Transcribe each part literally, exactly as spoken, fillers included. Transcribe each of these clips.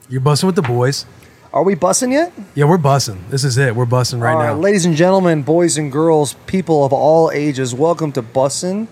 You're bussing with the boys. Are we bussing yet? Yeah, we're bussing. This is it. We're bussing right all now. Right, ladies and gentlemen, boys and girls, people of all ages, welcome to Bussin'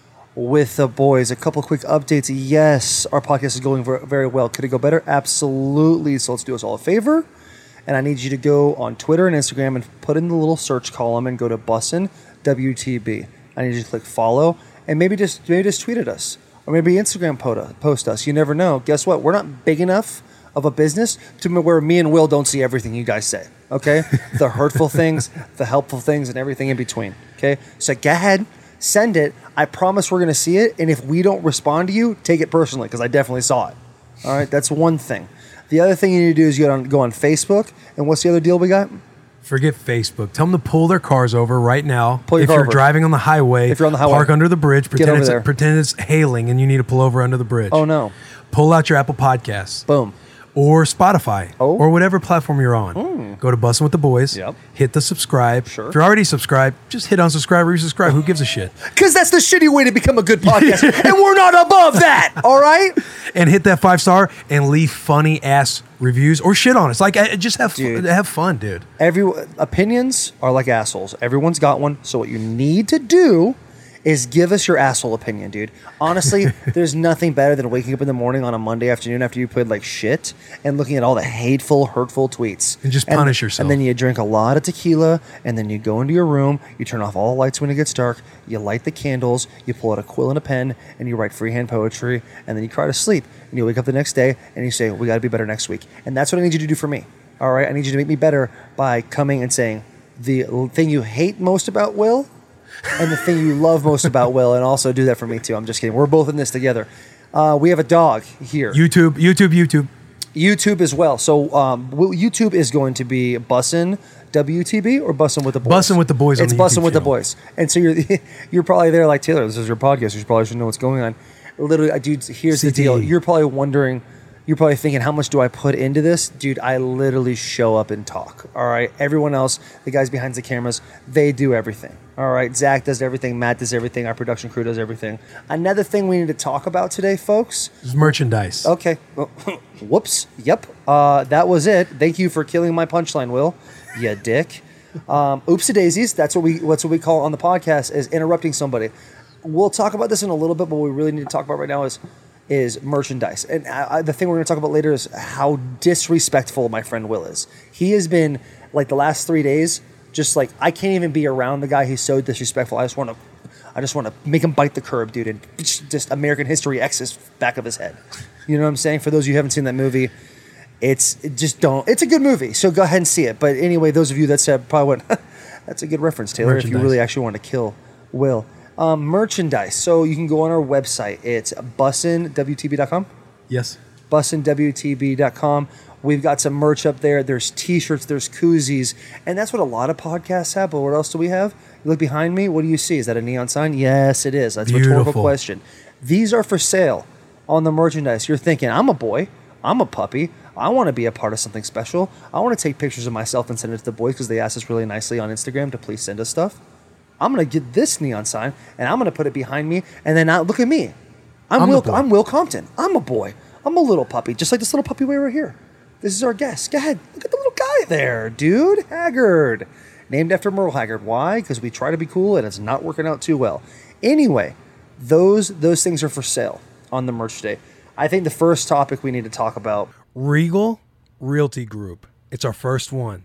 with the Boys. A couple quick updates. Yes, our podcast is going very well. Could it go better? Absolutely. So let's do us all a favor. And I need you to go on Twitter and Instagram and put in the little search column and go to Bussin' W T B. I need you to click follow and maybe just maybe just tweet at us. Or maybe Instagram post us. You never know. Guess what? We're not big enough of a business to where me and Will don't see everything you guys say. Okay? The hurtful things, the helpful things, and everything in between. Okay? So go ahead, send it. I promise we're going to see it. And if we don't respond to you, take it personally because I definitely saw it. All right? That's one thing. The other thing you need to do is go on, go on Facebook. And what's the other deal we got? Forget Facebook. Tell them to pull their cars over right now. Pull your if car you're over. driving on the highway, if you're on the highway, park under the bridge. Pretend over it's there. pretend it's hailing and you need to pull over under the bridge. Oh no! Pull out your Apple Podcasts. Boom. Or Spotify. Oh. Or whatever platform you're on. Mm. Go to Bussin' with the Boys. Yep. Hit the subscribe. Sure. If you're already subscribed, just hit unsubscribe or resubscribe. Who gives a shit? Because that's the shitty way to become a good podcast, and we're not above that. All right. And hit that five star and leave funny ass reviews or shit on us. Like, I- just have Dude. fun, have fun, dude. Every opinions are like assholes. Everyone's got one. So what you need to do is give us your asshole opinion, dude. Honestly, there's nothing better than waking up in the morning on a Monday afternoon after you played like shit and looking at all the hateful, hurtful tweets. And just punish yourself. And then you drink a lot of tequila, and then you go into your room, you turn off all the lights when it gets dark, you light the candles, you pull out a quill and a pen, and you write freehand poetry, and then you cry to sleep. And you wake up the next day, and you say, we got to be better next week. And that's what I need you to do for me. All right? I need you to make me better by coming and saying the thing you hate most about Will and the thing you love most about Will, and also do that for me too. I'm just kidding. We're both in this together. Uh, we have a dog here. YouTube, YouTube, YouTube. YouTube as well. So um, YouTube is going to be Bussin' W T B or Bussin' with the Boys? Bussin' with the Boys on It's the Bussin' YouTube with the channel. Boys. And so you're you're probably there like, Taylor, this is your podcast. You probably should know what's going on. Literally, dude, here's C T E. the deal. You're probably wondering, you're probably thinking, how much do I put into this? Dude, I literally show up and talk. All right. Everyone else, the guys behind the cameras, they do everything. All right. Zach does everything. Matt does everything. Our production crew does everything. Another thing we need to talk about today, folks. It's merchandise. Okay. Whoops. Yep. Uh, that was it. Thank you for killing my punchline, Will. You dick. Um, oopsie daisies. That's what we. That's what we call it on the podcast is interrupting somebody. We'll talk about this in a little bit, but what we really need to talk about right now is is merchandise. And I, I, the thing we're going to talk about later is how disrespectful my friend Will is. He has been like the last three days. Just like I can't even be around the guy. He's so disrespectful. I just want to. I just want to make him bite the curb, dude, and just American History X his back of his head. You know what I'm saying? For those of you who haven't seen that movie, it's it just don't. It's a good movie, so go ahead and see it. But anyway, those of you that said probably went, that's a good reference, Taylor. If you really actually want to kill Will, um, merchandise. So you can go on our website. It's bussin w t b dot com. Yes. bussin w t b dot com. We've got some merch up there. There's T-shirts, there's koozies, and that's what a lot of podcasts have. But what else do we have? You look behind me. What do you see? Is that a neon sign? Yes, it is. That's a rhetorical Beautiful. question. These are for sale on the merchandise. You're thinking, I'm a boy. I'm a puppy. I want to be a part of something special. I want to take pictures of myself and send it to the boys because they asked us really nicely on Instagram to please send us stuff. I'm going to get this neon sign, and I'm going to put it behind me, and then I, look at me. I'm, I'm Will. the boy. I'm Will Compton. I'm a boy. I'm a little puppy, just like this little puppy right here. This is our guest. Go ahead. Look at the little guy there, dude. Haggard. Named after Merle Haggard. Why? Because we try to be cool, and it's not working out too well. Anyway, those those things are for sale on the merch today. I think the first topic we need to talk about. Regal Realty Group. It's our first one.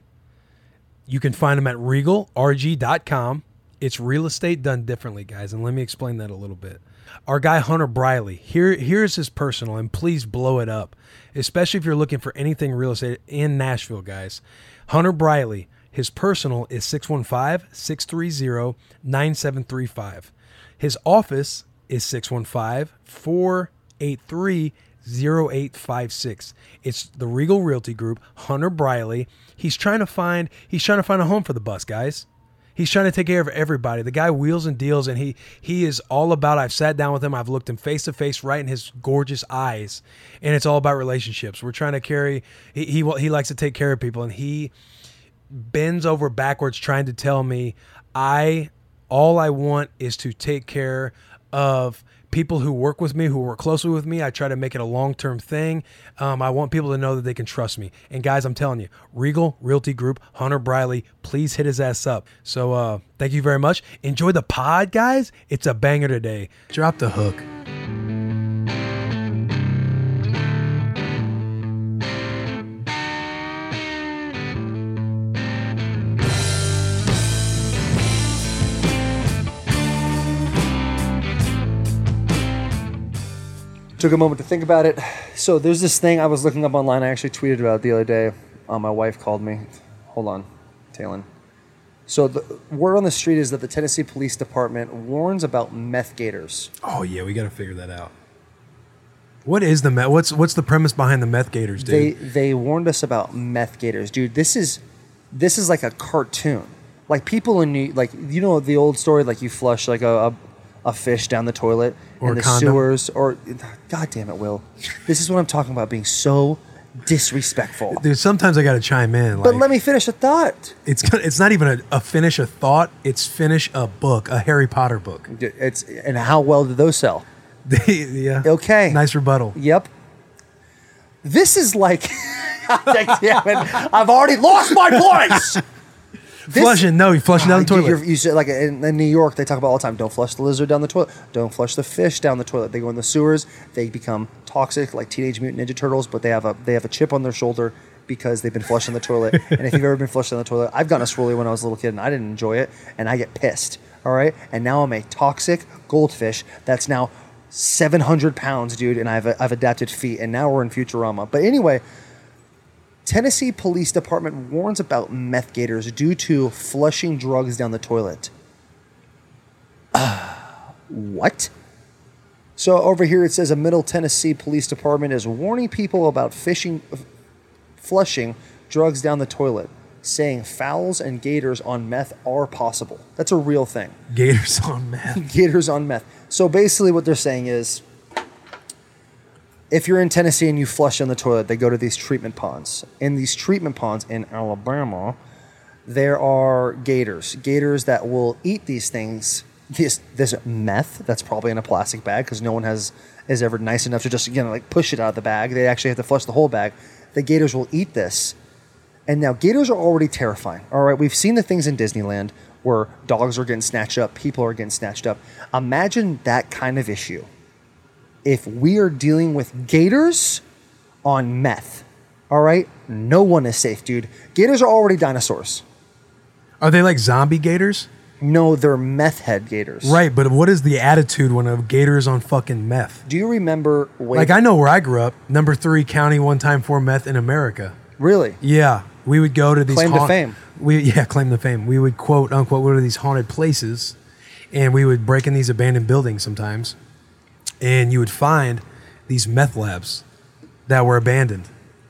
You can find them at regal r g dot com. It's real estate done differently, guys, and let me explain that a little bit. Our guy Hunter Briley, here here's his personal, and please blow it up, especially if you're looking for anything real estate in Nashville, guys. Hunter Briley, his personal is six one five, six three zero, nine seven three five. His office is six one five, four eight three, zero eight five six. It's the Regal Realty Group, Hunter Briley. He's trying to find he's trying to find a home for the bus, guys. He's trying to take care of everybody. The guy wheels and deals, and he he is all about, I've sat down with him, I've looked him face to face right in his gorgeous eyes, and it's all about relationships. We're trying to carry, he, he, he likes to take care of people, and he bends over backwards trying to tell me, I, all I want is to take care of people who work with me, who work closely with me, I try to make it a long-term thing. Um, I want people to know that they can trust me. And guys, I'm telling you, Regal Realty Group, Hunter Briley, please hit his ass up. So uh, thank you very much. Enjoy the pod, guys. It's a banger today. Drop the hook. Took a moment to think about it. So there's this thing I was looking up online. I actually tweeted about it the other day. Uh, my wife called me. Hold on, Talon. So the word on the street is that the Tennessee Police Department warns about meth gators. Oh yeah, we got to figure that out. What is the meth? What's what's the premise behind the meth gators, dude? They they warned us about meth gators, dude. This is this is like a cartoon. Like people in New, like you know the old story, like you flush like a. a a fish down the toilet or in the condom. sewers, or God damn it, Will. This is what I'm talking about, being so disrespectful. Dude, sometimes I got to chime in. But like, let me finish a thought. It's it's not even a, a finish a thought. It's finish a book, a Harry Potter book. It's and how well did those sell? They, yeah. Okay. Nice rebuttal. Yep. This is like, damn it, I've already lost my place. This, flushing, no, you flushing down the toilet. You, you said like in, in New York, they talk about all the time. Don't flush the lizard down the toilet. Don't flush the fish down the toilet. They go in the sewers. They become toxic, like Teenage Mutant Ninja Turtles. But they have a they have a chip on their shoulder because they've been flushed in the toilet. And if you've ever been flushed in the toilet, I've gotten a swirly when I was a little kid, and I didn't enjoy it, and I get pissed. All right, and now I'm a toxic goldfish that's now seven hundred pounds, dude, and I've I've adapted feet, and now we're in Futurama. But anyway. Tennessee Police Department warns about meth gators due to flushing drugs down the toilet. Uh, what? So over here it says a Middle Tennessee Police Department is warning people about fishing, flushing drugs down the toilet, saying fowls and gators on meth are possible. That's a real thing. Gators on meth. Gators on meth. So basically what they're saying is, if you're in Tennessee and you flush in the toilet, they go to these treatment ponds. In these treatment ponds in Alabama, there are gators. Gators that will eat these things, this this meth that's probably in a plastic bag because no one has is ever nice enough to just, you know, like push it out of the bag. They actually have to flush the whole bag. The gators will eat this. And now gators are already terrifying. All right, we've seen the things in Disneyland where dogs are getting snatched up, people are getting snatched up. Imagine that kind of issue. If we are dealing with gators on meth, all right, no one is safe, dude. Gators are already dinosaurs. Are they like zombie gators? No, they're meth head gators. Right, but what is the attitude when a gator is on fucking meth? Do you remember? Wait, like I know where I grew up, number three county, one time for meth in America. Really? Yeah, we would go to these claim haunt- to fame. We yeah, claim to fame. We would quote unquote go to these haunted places, and we would break in these abandoned buildings sometimes. And you would find these meth labs that were abandoned.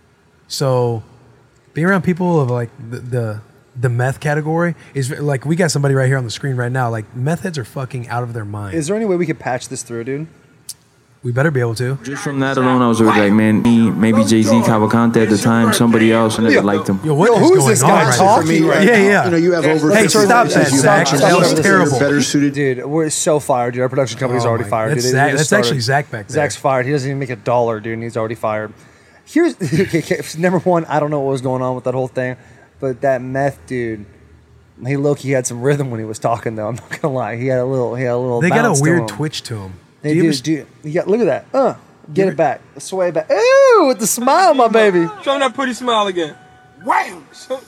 So being around people of like the, the the meth category is like, we got somebody right here on the screen right now. Like meth heads are fucking out of their mind. Is there any way we could patch this through, dude? We better be able to. Just from that alone, I was already like, man, me, maybe Jay-Z, Cavalcante at the time, somebody else, I never liked him. Yo, what Yo, is who's going this on guy right talking now? to me right Yeah, now? yeah. You know, you have over Hey, fifty stop licenses, that, you Zach. have That was options, terrible. you're better suited. Dude, we're so fired, dude. Our production company's Oh already my- fired. that's dude. They Zach- just that's started. actually Zach back there. Zach's fired. He doesn't even make a dollar, dude, and he's already fired. Here's okay, okay, number one. I don't know what was going on with that whole thing, but that meth dude, he low-key had some rhythm when he was talking. Though I'm not gonna lie, he had a little, he had a little. They got bounce a to weird him. twitch to them. They do, do. You got look at that. Uh, get it back, sway back. Ooh, with the smile, my baby. Show him that pretty smile again. Wham!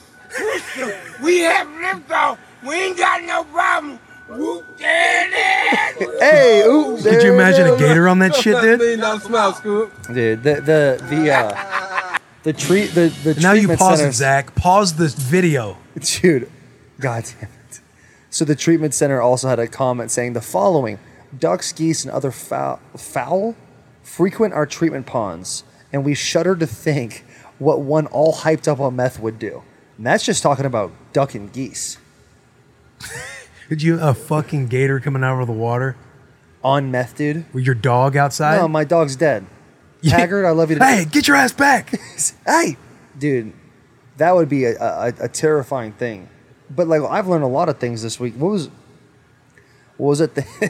We have liftoff. We ain't got no problem. Whoop, there it is. Hey, ooh. Could you imagine a gator on that shit, dude? Million dollar smile, Scoop. Dude, the the the uh, the treat the the Now you treatment pause center- it, Zach. Pause this video. Dude, god damn it. So the treatment center also had a comment saying the following: ducks, geese, and other fowl, fowl frequent our treatment ponds, and we shudder to think what one all hyped up on meth would do. And that's just talking about duck and geese. Did you a fucking gator coming out of the water On meth, dude? with your dog outside? No, my dog's dead. Yeah. Haggard, I love you to Hey, get your ass back. Hey, dude, that would be a, a, a terrifying thing. But like, I've learned a lot of things this week. What was, what was it? The,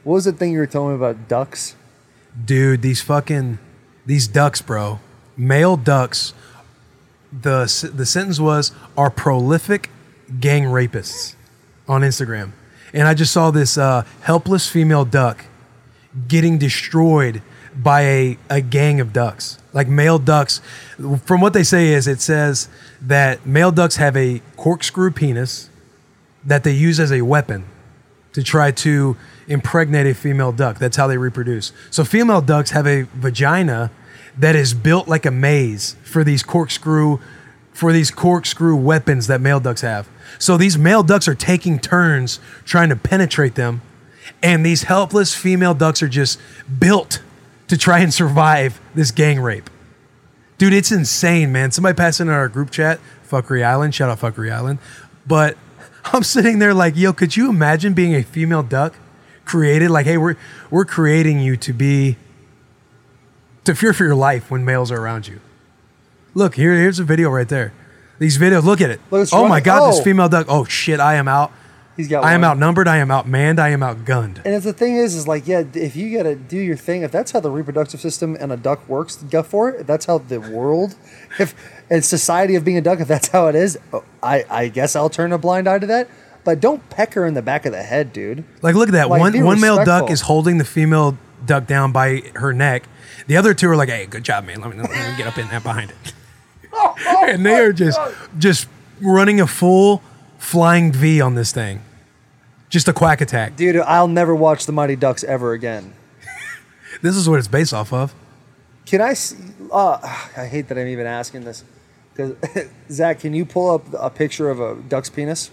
What was the thing you were telling me about ducks? Dude, these fucking these ducks, bro. Male ducks. The the sentence was are prolific gang rapists on Instagram. And I just saw this uh, helpless female duck getting destroyed by a, a gang of ducks. Like male ducks. From what they say is it says that male ducks have a corkscrew penis that they use as a weapon to try to impregnate a female duck. That's how they reproduce. So female ducks have a vagina that is built like a maze for these corkscrew for these corkscrew weapons that male ducks have. So these male ducks are taking turns trying to penetrate them, and these helpless female ducks are just built to try and survive this gang rape. Dude, it's insane, man. Somebody passed in our group chat, Fuckery Island, shout out Fuckery Island. But I'm sitting there like, yo, could you imagine being a female duck created? Like, hey, we're we're creating you to be, to fear for your life when males are around you. Look, here, here's a video right there. These videos, look at it. Look, it's oh my running. God, Oh. this female duck. Oh shit, I am out. He's got I am one. outnumbered. I am outmanned. I am outgunned. And if the thing is, is like, yeah, if you gotta do your thing, if that's how the reproductive system and a duck works, go for it. If that's how the world, if and society of being a duck, if that's how it is, I, I guess I'll turn a blind eye to that. But don't peck her in the back of the head, dude. Like, look at that. Like, one be one male duck respectful. is holding the female duck down by her neck. The other two are like, hey, good job, man. Let me, let me get up in there behind it. And they are just just running a full flying V on this thing. Just a quack attack. Dude, I'll never watch the Mighty Ducks ever again. This is what it's based off of. Can I? s- Uh, I hate that I'm even asking this. Because Zach, can you pull up a picture of a duck's penis?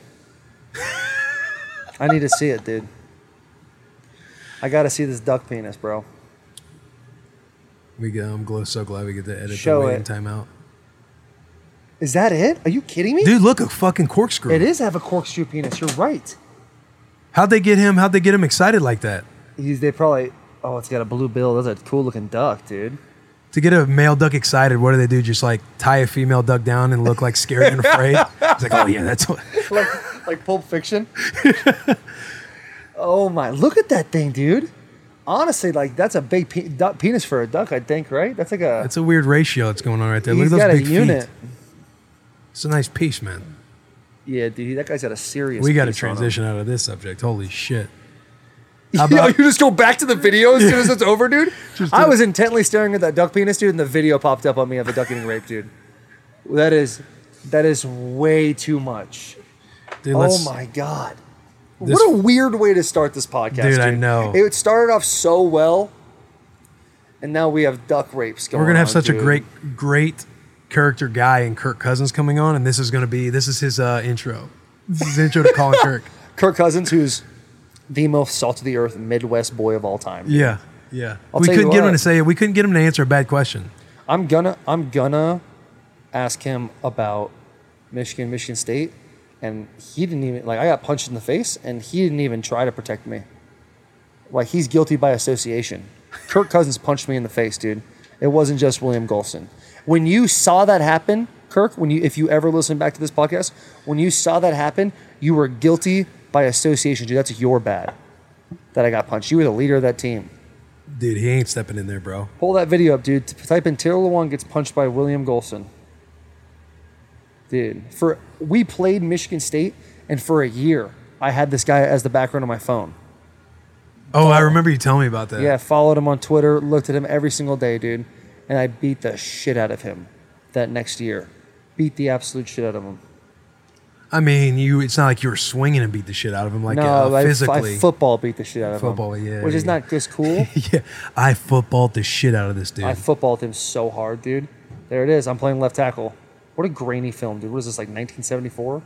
I need to see it, dude. I got to see this duck penis, bro. We get, I'm gl- so glad we get to edit Show the waiting it. time out. Is that it? Are you kidding me? Dude, look, a fucking corkscrew. It is have a corkscrew penis. You're right. How'd they get him? How'd they get him excited like that? He's, they probably. Oh, it's got a blue bill. That's a cool looking duck, dude. To get a male duck excited, what do they do? Just like tie a female duck down and look like scared and afraid? It's like, oh yeah, that's what. like, like Pulp Fiction. Oh my! Look at that thing, dude. Honestly, like that's a big pe- duck penis for a duck. I think, right? That's like a. That's a weird ratio that's going on right there. He's Look at got those a big unit. feet. It's a nice piece, man. Yeah, dude. That guy's got a serious. We got to piece on him. transition out of this subject. Holy shit. How Yo, about- you just go back to the video as soon as it's over, dude. Just I do it. was intently staring at that duck penis, dude, and the video popped up on me of a duck getting raped, dude. That is, that is way too much. Dude, Oh let's- my god! This- What a weird way to start this podcast, Dude, dude. I know. It started off so well, and now we have duck rapes going on. We're gonna have such dude. a great, great character guy in Kirk Cousins coming on, and this is gonna be this is his uh, intro. This is his intro to Colin Kirk. Kirk Cousins, who's the most salt of the earth Midwest boy of all time. Yeah, yeah. I'll we tell you couldn't get him what. to say it. We couldn't get him to answer a bad question. I'm gonna I'm gonna ask him about Michigan, Michigan State, and he didn't even like I got punched in the face and he didn't even try to protect me. Like he's guilty by association. Kirk Cousins punched me in the face, dude. It wasn't just William Golson. When you saw that happen, Kirk, when you if you ever listen back to this podcast, when you saw that happen, you were guilty by association, dude. That's your bad that I got punched. You were the leader of that team. Dude, he ain't stepping in there, bro. Pull that video up, dude. Type in Taylor Lewan gets punched by William Golson. Dude, for we played Michigan State, and for a year, I had this guy as the background on my phone. Oh, I remember you telling me about that. Yeah, followed him on Twitter, looked at him every single day, dude, and I beat the shit out of him that next year. Beat the absolute shit out of him. I mean, you. It's not like you were swinging and beat the shit out of him, like no, uh, I, physically. I football beat the shit out of Football, him. yeah, Which is yeah. not just cool. yeah, I footballed the shit out of this dude. I footballed him so hard, dude. There it is. I'm playing left tackle. What a grainy film, dude. What is this, like nineteen seventy-four?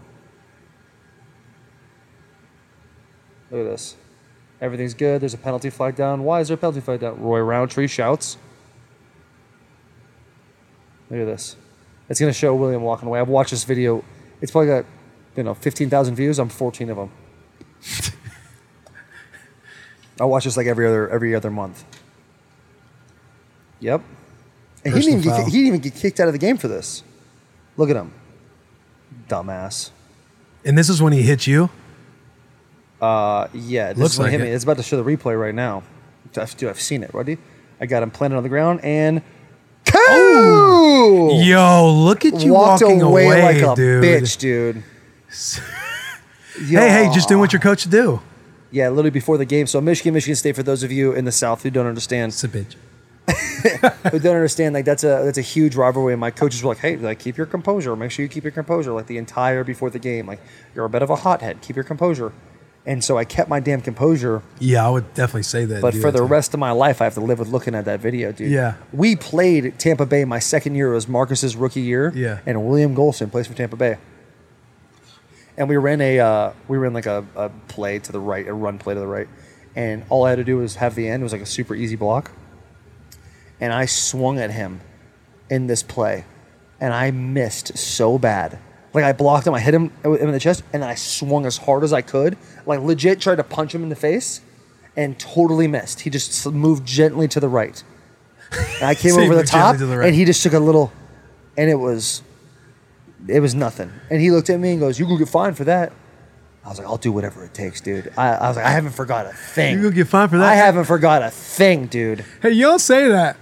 Look at this. Everything's good. There's a penalty flag down. Why is there a penalty flag down? Roy Roundtree shouts. Look at this. It's going to show William walking away. I've watched this video. It's probably got, you know, fifteen thousand views. I'm fourteen of them. I watch this like every other every other month. Yep. And he didn't, even Personal get, foul. he didn't even get kicked out of the game for this. Look at him. Dumbass. and this is when he hit you. Uh, yeah, this Looks is what like hit me. it. It's about to show the replay right now. Dude, I've seen it. Ready? I got him planted on the ground and. Coo! Yo, look at you Walked walking away, away, like a dude. bitch, dude. Hey, hey, just doing what your coach should do. Yeah, literally before the game. So Michigan, Michigan State. For those of you in the South who don't understand, It's a bitch. who don't understand, like that's a that's a huge rivalry. And my coaches were like, "Hey, like keep your composure. Make sure you keep your composure." Like the entire before the game, like you're a bit of a hothead. Keep your composure. And so I kept my damn composure. Yeah, I would definitely say that. But do for that the too. rest of my life, I have to live with looking at that video, dude. Yeah. We played Tampa Bay my second year. It was Marcus's rookie year. Yeah. And William Golson plays for Tampa Bay. And we ran a uh, we ran like a, a play to the right, a run play to the right. And all I had to do was have the end. It was like a super easy block. And I swung at him in this play. And I missed so bad. Like I blocked him, I hit him in the chest, and I swung as hard as I could. Like legit tried to punch him in the face and totally missed. He just moved gently to the right. And I came So he over the moved gently top to the right. and he just took a little, and it was, it was nothing. And he looked at me and goes, "You gonna get fined for that." I was like, "I'll do whatever it takes, dude." I, I was like, "I haven't forgot a thing. You gonna get fined for that? I haven't forgot a thing, dude." Hey, you don't say that.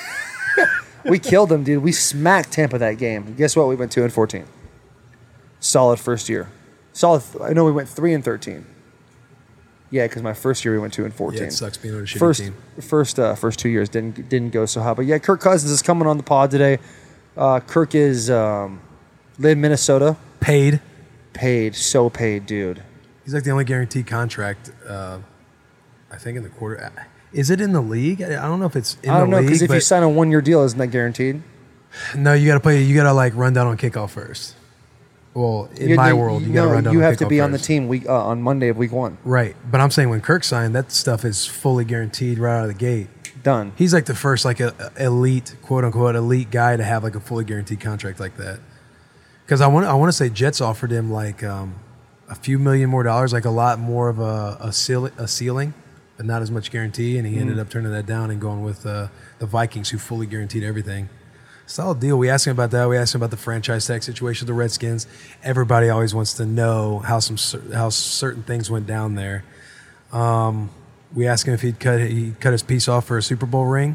We killed him, dude. We smacked Tampa that game. Guess what? We went two and fourteen. Solid first year. Solid. I know we went three and thirteen. Yeah, because my first year we went two and fourteen. Yeah, it sucks being on a shitty first, team. First, uh, first two years didn't didn't go so hot. But yeah, Kirk Cousins is coming on the pod today. Uh, Kirk is um, live in Minnesota. Paid. Paid, so paid, dude. He's like the only guaranteed contract, uh, I think, in the quarter. Is it in the league? I don't know if it's in I don't the know league. because if but you sign a one year deal, isn't that guaranteed? No, you got to play. You got to like run down on kickoff first. Well, in You- my you- world, you no, got to run down. You on have to kickoff be on the first. team week uh, on Monday of week one. Right, but I'm saying when Kirk signed, that stuff is fully guaranteed right out of the gate. Done. He's like the first like a, a elite, quote unquote, elite guy to have like a fully guaranteed contract like that. Because I want I want to say Jets offered him like um, a few million more dollars, like a lot more of a a, ceil- a ceiling, but not as much guarantee. And he ended Mm. up turning that down and going with uh, the Vikings, who fully guaranteed everything. Solid deal. We asked him about that. We asked him about the franchise tag situation with the Redskins. Everybody always wants to know how some cer- how certain things went down there. Um, we asked him if he'd cut he cut his piece off for a Super Bowl ring.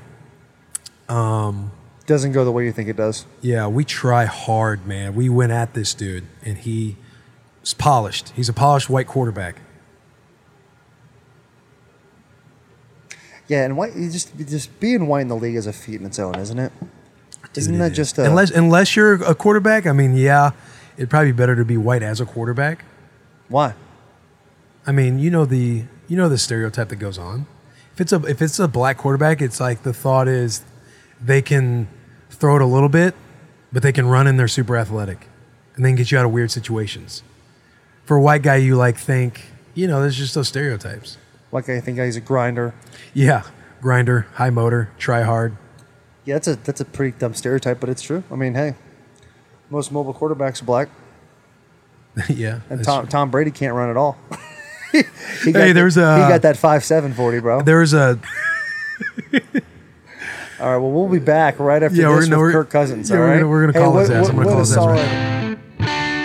Um, Doesn't go the way you think it does. yeah, we try hard, man. We went at this dude, and he was polished. He's a polished white quarterback. Yeah, and white, you just just being white in the league is a feat in its own, isn't it? Isn't Dude, that it is. just a, unless unless you're a quarterback? I mean, yeah, it'd probably be better to be white as a quarterback. why? I mean, you know the you know the stereotype that goes on. If it's a if it's a black quarterback, it's like the thought is they can throw it a little bit, but they can run and they're super athletic, and then get you out of weird situations. For a white guy, you like think you know there's just those stereotypes. Like I think he's a grinder. Yeah, grinder, high motor, try hard. Yeah, that's a that's a pretty dumb stereotype, but it's true. I mean, hey, most mobile quarterbacks are black, Yeah, and that's Tom true. Tom Brady can't run at all. he got Hey, the- there's a- he got that five seven forty, bro. There was a All right, well, we'll be back right after Yeah, we're this gonna- with we're- Kirk Cousins. yeah, all we're right, gonna- we're gonna Hey, call what- his ass. what- I'm gonna what call a his ass solid- right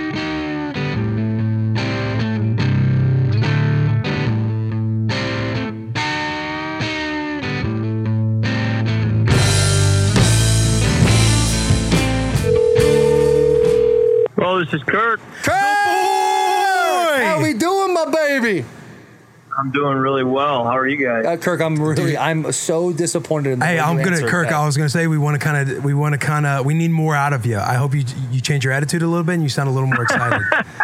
Well, this is Kirk. Kirk! How we doing, my baby? I'm doing really well. How are you guys? Uh, Kirk, I'm really, I'm so disappointed in the Hey, way I'm you gonna answered Kirk. that. I was gonna say we want to kind of we want to kind of we need more out of you. I hope you you change your attitude a little bit and you sound a little more excited.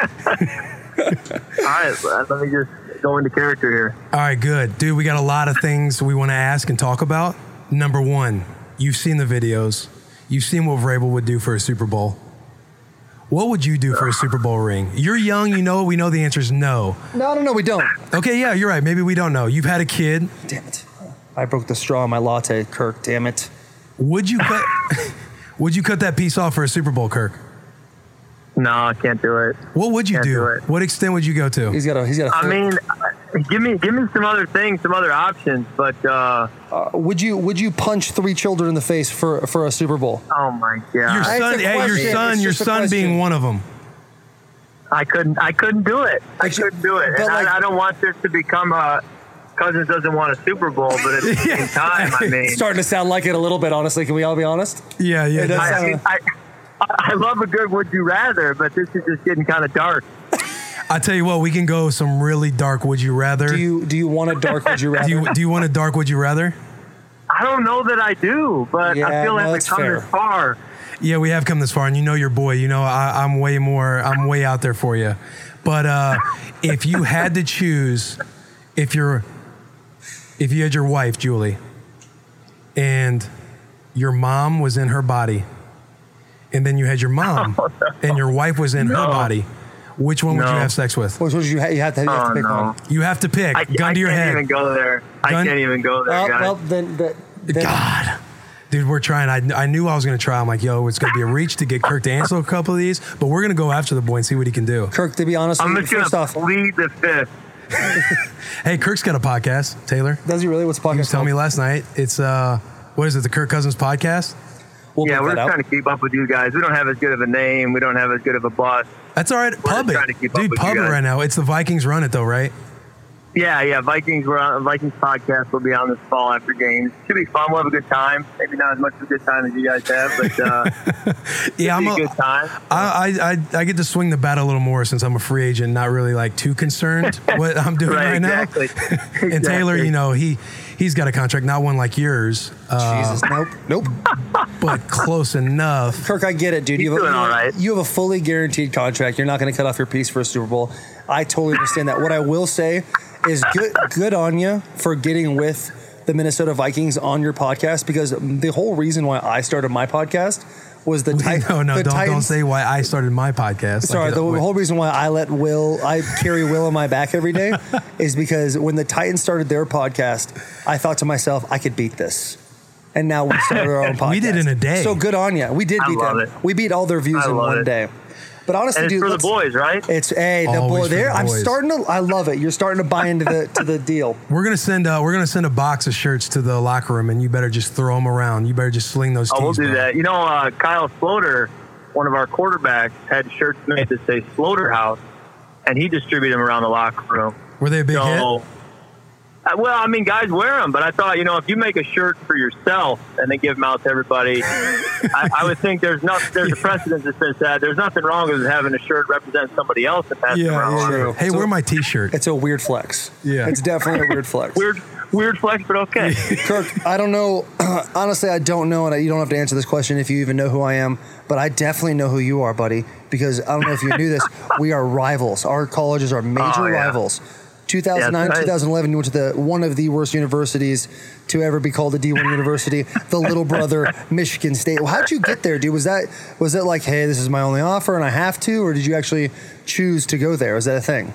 All right, let me just go into character here. All right, good, dude. We got a lot of things we want to ask and talk about. Number one, you've seen the videos. You've seen what Vrabel would do for a Super Bowl. What would you do for a Super Bowl ring? You're young, you know. We know the answer is no. No, no, no, we don't. Okay, yeah, you're right. Maybe we don't know. You've had a kid. Damn it! I broke the straw in my latte, Kirk. Damn it! Would you cut? Would you cut that piece off for a Super Bowl, Kirk? No, I can't do it. What would you Can't do? do it. What extent would you go to? He's got a, he's got a. I mean, give me give me some other things, some other options, but uh, Uh, would you would you punch three children in the face for for a Super Bowl? oh my Your god. It's son, a hey, your question. son, It's your just a son question. being one of them. I couldn't. I couldn't do it. I But you- couldn't do it. but And like- I, I don't want this to become a Cousins doesn't want a Super Bowl, but at the same time, I mean, Starting to sound like it a little bit, honestly. Can we all be honest? Yeah, yeah. It does that's- I, I, mean, I, I love a good would you rather, but this is just getting kind of dark. I tell you what, we can go some really dark would you rather. Do you do you want a dark would you rather? do you, do you want a dark would you rather? I don't know that I do, but Yeah, I feel like no, we've that's come fair. this far. Yeah, we have come this far, and you know your boy. You know I, I'm way more. I'm way out there for you. But uh, if you had to choose, if you're, if you had your wife Julie, and your mom was in her body, and then you had your mom, and your wife was in her No. body, which one would No. you have sex with? Which would you, ha- you have to, you have to Oh, pick no. one? You have to pick. I, Gun I to your can't head. even go there. I Gun- can't even go there, Well, guys. well, then, then, then God. Dude, we're trying. I, I knew I was going to try. I'm like, yo, it's going to be a reach to get Kirk to answer a couple of these, but we're going to go after the boy and see what he can do. Kirk, to be honest I'm with just you, gonna first off, plead the fifth. Hey, Kirk's got a podcast, Taylor. does he really? What's the podcast? He was telling me called? last night. It's, uh, what is it, the Kirk Cousins podcast? We'll Yeah, bleep we're that just out. trying to keep up with you guys. We don't have as good of a name. We don't have as good of a bus. That's all right. Pub just trying to it. keep up Dude, with pub you it guys. right now. It's the Vikings run it, though, right? Yeah, yeah. Vikings. We're on Vikings podcast. Will be on this fall after games. Should be fun. We'll have a good time. Maybe not as much of a good time as you guys have, but uh, Yeah, I'm be a a, good time. I, I, I, I get to swing the bat a little more since I'm a free agent, not really like too concerned what I'm doing right, Right, exactly. now. And Taylor, Exactly. you know, he he's got a contract, not one like yours, uh, Jesus, nope, nope. but close enough. Kirk, I get it, dude. You have, He's a, doing all right. you have a fully guaranteed contract. You're not going to cut off your piece for a Super Bowl. I totally understand that. What I will say is good, good on you for getting with the Minnesota Vikings on your podcast, because the whole reason why I started my podcast was the Titans. No, no, the don't don't Titans, say why I started my podcast. Sorry, Like, the uh, whole reason why I let Will, I carry Will on my back every day is because when the Titans started their podcast, I thought to myself, I could beat this. And now we started our own podcast. We did in a day. So good on you. We did I beat love them. it. We beat all their views I in love one it. day. But honestly, And it's dude, for the let's- boys, right? It's hey, the Always boy for there. the I'm boys. starting to. I love it. You're starting to buy into the to the deal. We're gonna send uh, we're gonna send a box of shirts to the locker room, and you better just throw them around. You better just sling those. Oh, we'll tees, do bro. that. You know, uh, Kyle Sloter, one of our quarterbacks, had shirts made that say Slaughterhouse, and he distributed them around the locker room. Were they a big hit? So, uh, well, I mean, guys wear them, but I thought, you know, if you make a shirt for yourself and then give them out to everybody, I, I would think there's not there's a precedent that says that there's nothing wrong with having a shirt represent somebody else and pass it Yeah, around. yeah, True. yeah. Hey, So- wear my T-shirt. It's a weird flex. Yeah. It's definitely a weird flex. Weird, weird flex, but okay. Kirk, I don't know. Honestly, I don't know, and you don't have to answer this question if you even know who I am. But I definitely know who you are, buddy. Because I don't know if you knew this. We are rivals. Our colleges are major Oh, yeah. rivals. two thousand nine, That's right. two thousand eleven, you went to the one of the worst universities to ever be called a D one university, the little brother, Michigan State. Well, how'd you get there, dude? Was that was it like, hey, this is my only offer and I have to, or did you actually choose to go there? Was that a thing?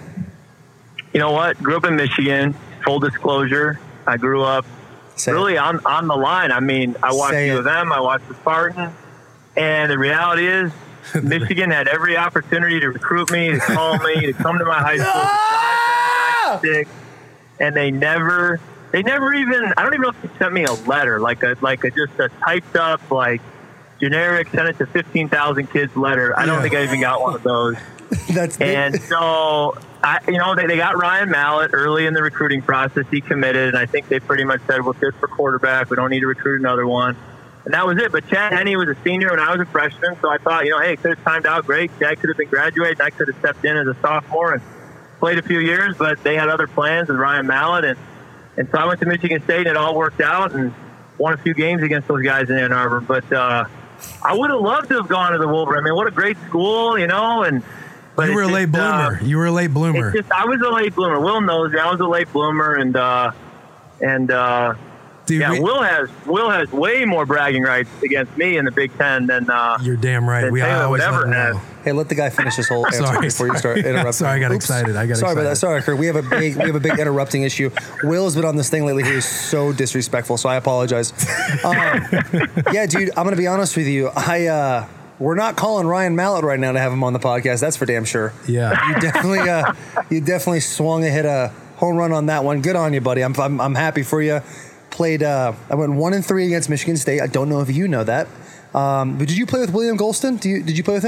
You know what? Grew up in Michigan. Full disclosure, I grew up Say it. really on, on the line. I mean, I watched Say U it. of M, I watched the Spartans, and the reality is Michigan had every opportunity to recruit me, to call me, to come to my high school, to drive down the ninety-six, and they never, they never even, I don't even know if they sent me a letter, like a, like a, just a typed up, like, generic, sent it to fifteen thousand kids letter. I don't Yeah. think I even got one of those. That's And so, I, you know, they, they got Ryan Mallett early in the recruiting process. He committed, and I think they pretty much said, well, good for quarterback. We don't need to recruit another one. And that was it. But Chad Henne was a senior when I was a freshman, so I thought, you know, hey, it could have timed out great. Chad could have been graduating. I could have stepped in as a sophomore and played a few years, but they had other plans with Ryan Mallett. And, and so I went to Michigan State, and it all worked out, and won a few games against those guys in Ann Arbor. But uh, I would have loved to have gone to the Wolverine. I mean, what a great school, you know, and but You were a it's late just, uh, bloomer. You were a late bloomer. it's just I was a late bloomer. Will knows me. I was a late bloomer, and uh, and uh, Dude, yeah, we- Will has Will has way more bragging rights against me in the Big Ten than uh, You're damn right. than We I Taylor always would ever let them have. know. Hey, let the guy finish his whole answer Sorry. before you start interrupting. Sorry, I got Oops. excited. I got Sorry about that. excited. Sorry, Kurt. We have a big we have a big interrupting issue. Will has been on this thing lately. He is so disrespectful, so I apologize. Um, yeah, dude, I'm gonna be honest with you. I uh, we're not calling Ryan Mallett right now to have him on the podcast. That's for damn sure. Yeah. You definitely uh, you definitely swung and hit a home run on that one. Good on you, buddy. I'm I'm, I'm happy for you. Played. Uh, I went one and three against Michigan State. I don't know if you know that. Um, but did you play with William Golston? Do you, did you play with him?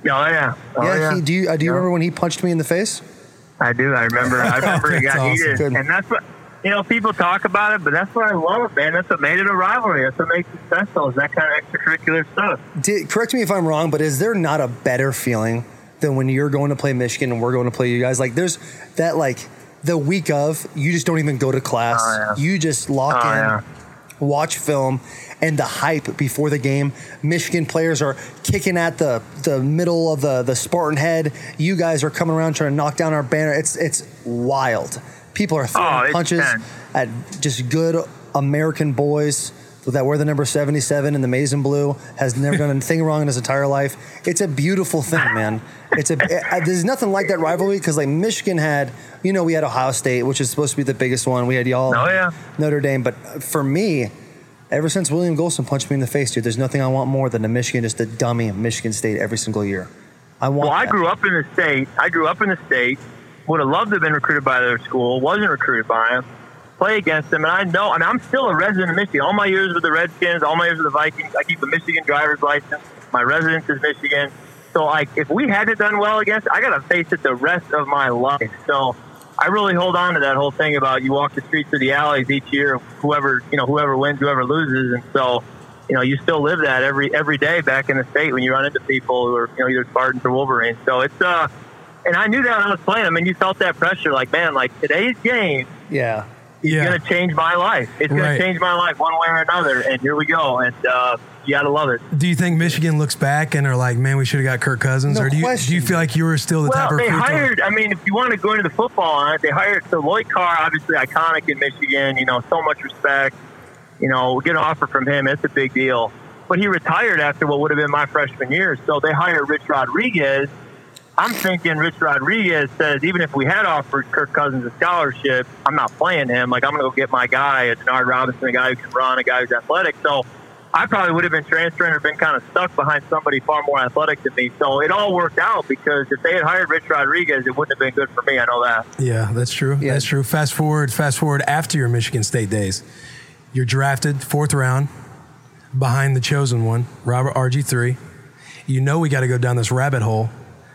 yeah. Oh, yeah, yeah. He, do you uh, do you Yeah. remember when he punched me in the face? I do. I remember. I remember it got That's heated, awesome. and that's what you know. People talk about it, but that's what I love, man. That's what made it a rivalry. That's what makes it special. Is that kind of extracurricular stuff. Did, correct me if I'm wrong, but is there not a better feeling than when you're going to play Michigan and we're going to play you guys? Like, there's that, like, the week of, you just don't even go to class. Oh, yeah. You just lock Oh, in, yeah. watch film, and the hype before the game. Michigan players are kicking at the, the middle of the, the Spartan head. You guys are coming around trying to knock down our banner. It's it's wild. People are throwing Oh, it's punches tense. at just good American boys that wear the number seventy-seven in the maize and blue, has never done anything wrong in his entire life. It's a beautiful thing, man. It's a it, there's nothing like that rivalry because like Michigan had, you know, we had Ohio State, which is supposed to be the biggest one. We had y'all, Oh, yeah. Notre Dame. But for me, ever since William Golson punched me in the face, dude, there's nothing I want more than a Michigan, just a dummy Michigan State every single year. I want. Well, I that. grew up in the state. I grew up in the state. Would have loved to have been recruited by their school. Wasn't recruited by them. Play against them, and I know. I mean, I'm still a resident of Michigan. All my years with the Redskins, all my years with the Vikings. I keep a Michigan driver's license. My residence is Michigan. So, like, if we hadn't done well against, I got to face it the rest of my life. So, I really hold on to that whole thing about you walk the streets or the alleys each year. Whoever you know, whoever wins, whoever loses, and so. You know, you still live that every every day back in the state when you run into people who are, you know, either Spartans or Wolverines. So it's, uh, and I knew that when I was playing. I mean, you felt that pressure, like, man, like today's game Yeah. is Yeah. going to change my life. It's going Right. to change my life one way or another. And here we go. And uh, you got to love it. Do you think Michigan looks back and are like, man, we should have got Kirk Cousins? No or do you, question. do you feel like you were still the Well, top they recruit? hired, I mean, if you want to go into the football on it, they hired, so Lloyd Carr, obviously iconic in Michigan, you know, so much respect. You know, get an offer from him, it's a big deal. But he retired after what would have been my freshman year. So they hired Rich Rodriguez. I'm thinking Rich Rodriguez says, even if we had offered Kirk Cousins a scholarship, I'm not playing him. Like, I'm going to go get my guy, a Denard Robinson, a guy who can run, a guy who's athletic. So I probably would have been transferring or been kind of stuck behind somebody far more athletic than me. So it all worked out because if they had hired Rich Rodriguez, it wouldn't have been good for me. I know that. Yeah, that's true. Yeah. That's true. Fast forward, fast forward after your Michigan State days. You're drafted fourth round behind the chosen one, Robert R G three. You know we got to go down this rabbit hole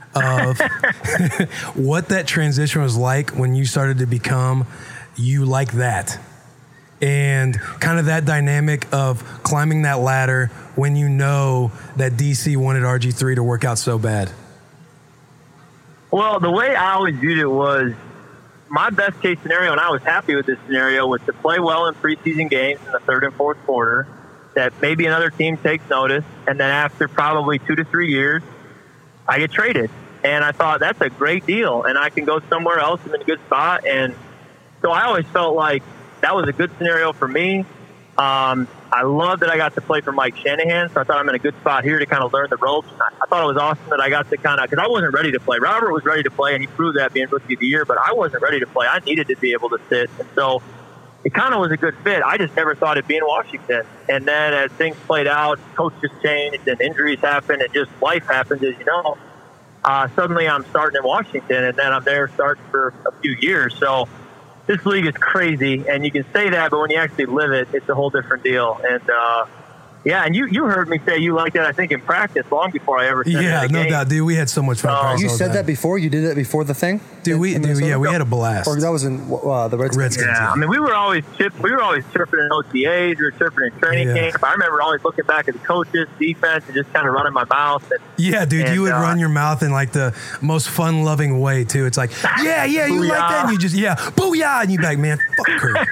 of what that transition was like when you started to become you like that. And kind of that dynamic of climbing that ladder when you know that D C wanted R G three to work out so bad. Well, the way I always viewed it was my best case scenario, and I was happy with this scenario, was to play well in preseason games in the third and fourth quarter, that maybe another team takes notice, and then after probably two to three years, I get traded. And I thought, that's a great deal, and I can go somewhere else. I'm in a good spot. And so I always felt like that was a good scenario for me. Um, I love that I got to play for Mike Shanahan, so I thought I'm in a good spot here to kind of learn the ropes. I, I thought it was awesome that I got to kind of, because I wasn't ready to play. Robert was ready to play, and he proved that being Rookie of the Year, but I wasn't ready to play. I needed to be able to sit. And so it kind of was a good fit. I just never thought it'd be in Washington. And then as things played out, coaches changed, and injuries happened, and just life happens, as you know. Uh, suddenly I'm starting in Washington, and then I'm there starting for a few years. So this league is crazy, and you can say that, but when you actually live it, it's a whole different deal. And, uh, yeah, and you, you heard me say you liked that, I think, in practice long before I ever said it Yeah, in a no game. doubt, dude. We had so much fun. Oh, practice You all the said time. that before? You did it before the thing? Dude, we, In dude, Minnesota? yeah, we had a blast. Or that was in uh, the Redskins. Redskins. Yeah, I mean, we were always chip, we were always chirping in O T As, we were chirping in training Yeah. camp. I remember always looking back at the coaches, defense, and just kind of running my mouth. And, Yeah, dude, And, you would uh, run your mouth in like the most fun-loving way too. It's like, yeah, yeah, you like that, and you just, yeah, booyah, and you be like, man, fuck Kirk.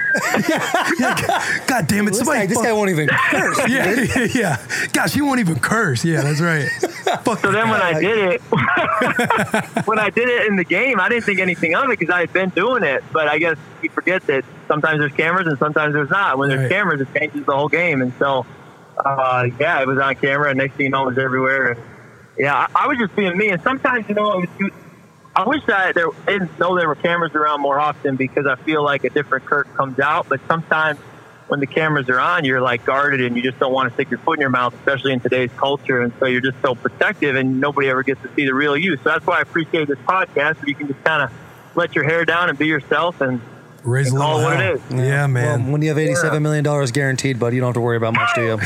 Yeah, God damn it, This somebody, guy, this fuck- guy won't even curse. yeah, yeah, yeah, gosh, he won't even curse. Yeah, that's right. Fuck. So then when I did it, when I did it in the game, I didn't think anything of it because I had been doing it. But I guess you forget that sometimes there's cameras and sometimes there's not. When there's Right. cameras, it changes the whole game. And so, uh, yeah, it was on camera, and next thing you know, it was everywhere. And yeah, I, I was just being me. And sometimes, you know, it was, I wish that there I didn't know there were cameras around more often because I feel like a different Kirk comes out. But sometimes when the cameras are on, you're like guarded and you just don't want to stick your foot in your mouth, especially in today's culture. And so you're just so protective and nobody ever gets to see the real you. So that's why I appreciate this podcast where you can just kind of let your hair down and be yourself. And Raise a Call little it what hell. it is. Yeah, man. Well, when you have eighty-seven million dollars guaranteed, bud, you don't have to worry about much, do you?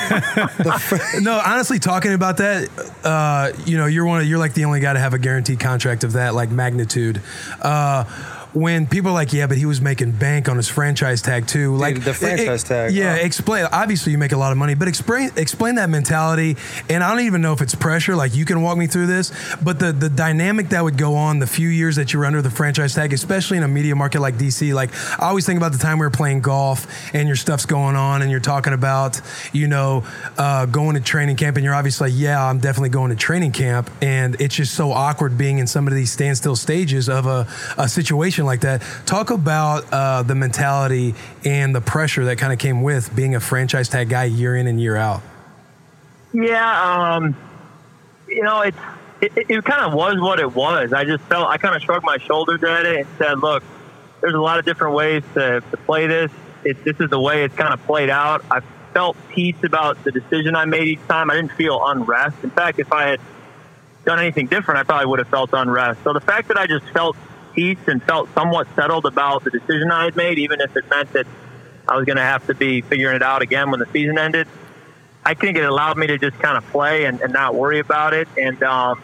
No, honestly, talking about that, uh, you know, you're one of, you're like the only guy to have a guaranteed contract of that like magnitude. Uh, when people are like, yeah, but he was making bank on his franchise tag too. Like the franchise it, tag. Yeah, Oh. explain. Obviously, you make a lot of money, but explain explain that mentality. And I don't even know if it's pressure. Like you can walk me through this, but the the dynamic that would go on the few years that you were under the franchise tag, especially in a media market like D C. Like I always think about the time we were playing golf and your stuff's going on, and you're talking about, you know, uh, going to training camp, and you're obviously like, yeah, I'm definitely going to training camp, and it's just so awkward being in some of these standstill stages of a, a situation like that. Talk about uh, the mentality and the pressure that kind of came with being a franchise tag guy year in and year out. Yeah, um, you know, it's, it, it kind of was what it was. I just felt, I kind of shrugged my shoulders at it and said, look, there's a lot of different ways to, to play this. It, this is the way it's kind of played out. I felt peace about the decision I made each time. I didn't feel unrest. In fact, if I had done anything different, I probably would have felt unrest. So the fact that I just felt peace and felt somewhat settled about the decision I had made, even if it meant that I was going to have to be figuring it out again when the season ended, I think it allowed me to just kind of play and, and not worry about it. And um,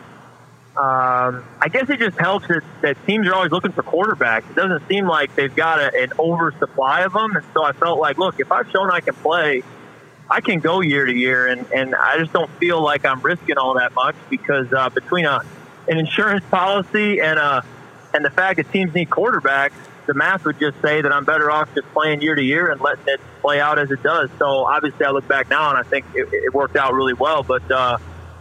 um, I guess it just helps that, that teams are always looking for quarterbacks. It doesn't seem like they've got a, an oversupply of them. And so I felt like, look, if I've shown I can play, I can go year to year. And, and I just don't feel like I'm risking all that much because uh, between a, an insurance policy and a And the fact that teams need quarterbacks, the math would just say that I'm better off just playing year to year and letting it play out as it does. So obviously I look back now and I think it, it worked out really well. But uh,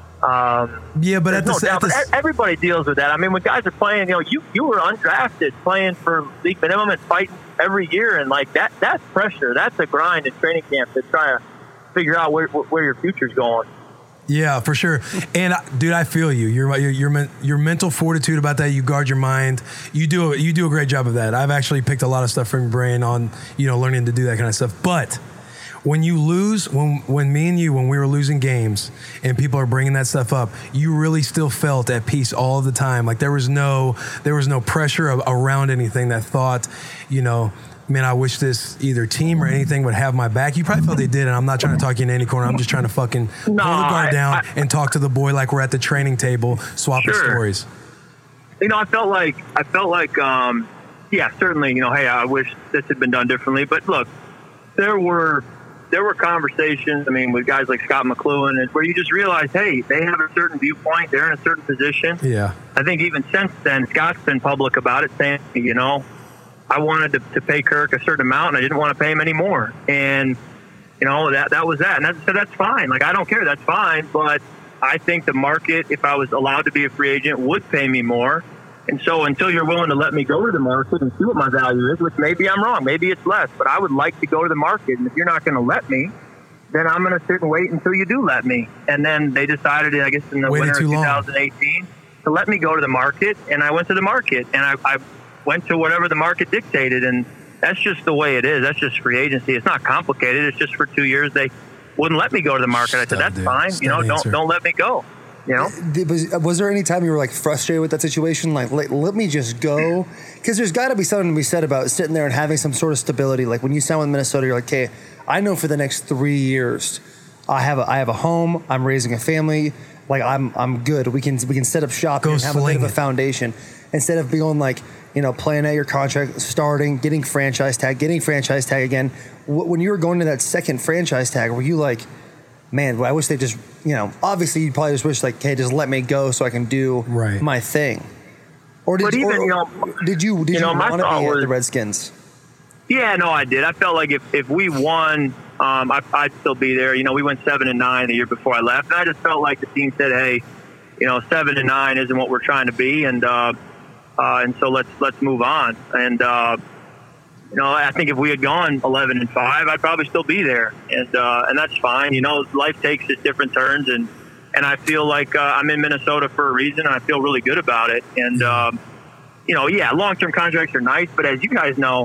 um, yeah, but at the, no doubt, at the but everybody deals with that. I mean, when guys are playing, you know, you, you were undrafted playing for league minimum and fighting every year. And like that, that's pressure. That's a grind in training camp to try to figure out where, where your future's going. Yeah, for sure. And uh, dude, I feel you. Your your your your mental fortitude about that. You guard your mind. You do you do a great job of that. I've actually picked a lot of stuff from your brain on, you know, learning to do that kind of stuff. But when you lose, when when me and you, when we were losing games and people are bringing that stuff up, you really still felt at peace all the time. Like there was no there was no pressure around anything that thought, you know, man, I wish this either team or anything would have my back. You probably felt they did, and I'm not trying to talk you in any corner. I'm just trying to fucking No, pull the guard I- down I- and talk to the boy like we're at the training table, swapping Sure. stories. You know, I felt like, I felt like, um, yeah, certainly, you know, hey, I wish this had been done differently. But look, there were, there were conversations, I mean, with guys like Scott McLuhan, and where you just realize, hey, they have a certain viewpoint, they're in a certain position. Yeah. I think even since then, Scott's been public about it, saying, you know, I wanted to, to pay Kirk a certain amount, and I didn't want to pay him any more. And, you know, that that was that. And that, so that's fine. Like, I don't care. That's fine. But I think the market, if I was allowed to be a free agent, would pay me more. And so until you're willing to let me go to the market and see what my value is, which maybe I'm wrong, maybe it's less, but I would like to go to the market. And if you're not going to let me, then I'm going to sit and wait until you do let me. And then they decided, I guess, in the Waited winter too of long. twenty eighteen to let me go to the market. And I went to the market, and I, I went to whatever the market dictated. And that's just the way it is. That's just free agency. It's not complicated. It's just for two years they wouldn't let me go to the market. I said, Stop, that's dude. fine. Stop You know, answer. don't don't let me go. You know? Did- Was, was there any time you were like frustrated with that situation? Like, let, let me just go? Because there's got to be something to be said about sitting there and having some sort of stability. Like when you sign with Minnesota, you're like, okay, I know for the next three years, I have a, I have a home. I'm raising a family. Like I'm I'm good. We can we can set up shop Go and have a bit sling of a it. foundation instead of being like, you know, playing out your contract, starting, getting franchise tag, getting franchise tag again. Wh- When you were going to that second franchise tag, were you like, man, well, I wish they just, you know, obviously you probably just wish like, hey, just let me go so I can do Right. my thing. Or did But you, even, or, you know, did you did you you, know, my want to thought be at was- the Redskins? Yeah, no, I did. I felt like if, if we won, um, I, I'd still be there. You know, we went seven and nine the year before I left, and I just felt like the team said, "Hey, you know, seven and nine isn't what we're trying to be," and uh, uh, and so let's let's move on. And uh, you know, I think if we had gone eleven and five, I'd probably still be there, and uh, and that's fine. You know, life takes its different turns, and and I feel like uh, I'm in Minnesota for a reason, and I feel really good about it. And um, you know, yeah, long-term contracts are nice, but as you guys know,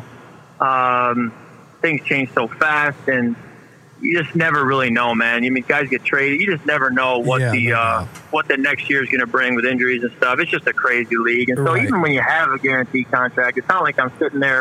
um, things change so fast, and you just never really know, man. I mean, guys get traded. You just never know what Yeah, the no uh, doubt. what the next year is going to bring with injuries and stuff. It's just a crazy league, and so Right. even when you have a guaranteed contract, it's not like I'm sitting there